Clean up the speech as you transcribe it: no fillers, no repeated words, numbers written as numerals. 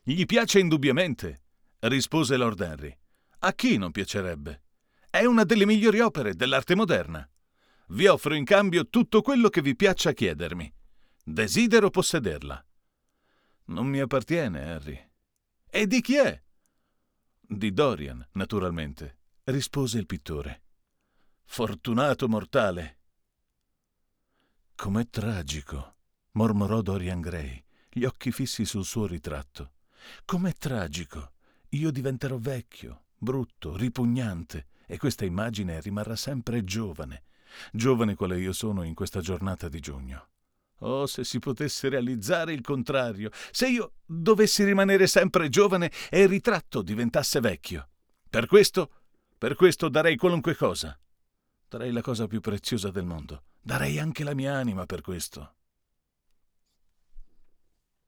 Gli piace indubbiamente, rispose Lord Henry. A chi non piacerebbe? È una delle migliori opere dell'arte moderna. Vi offro in cambio tutto quello che vi piaccia chiedermi. Desidero possederla. Non mi appartiene, Harry. E di chi è? Di Dorian, naturalmente, rispose il pittore. Fortunato mortale! Com'è tragico, mormorò Dorian Gray, gli occhi fissi sul suo ritratto. Com'è tragico! Io diventerò vecchio, brutto, ripugnante, e questa immagine rimarrà sempre giovane, giovane quale io sono in questa giornata di giugno. Oh, se si potesse realizzare il contrario, se io dovessi rimanere sempre giovane e il ritratto diventasse vecchio. Per questo darei qualunque cosa. Darei la cosa più preziosa del mondo. Darei anche la mia anima per questo.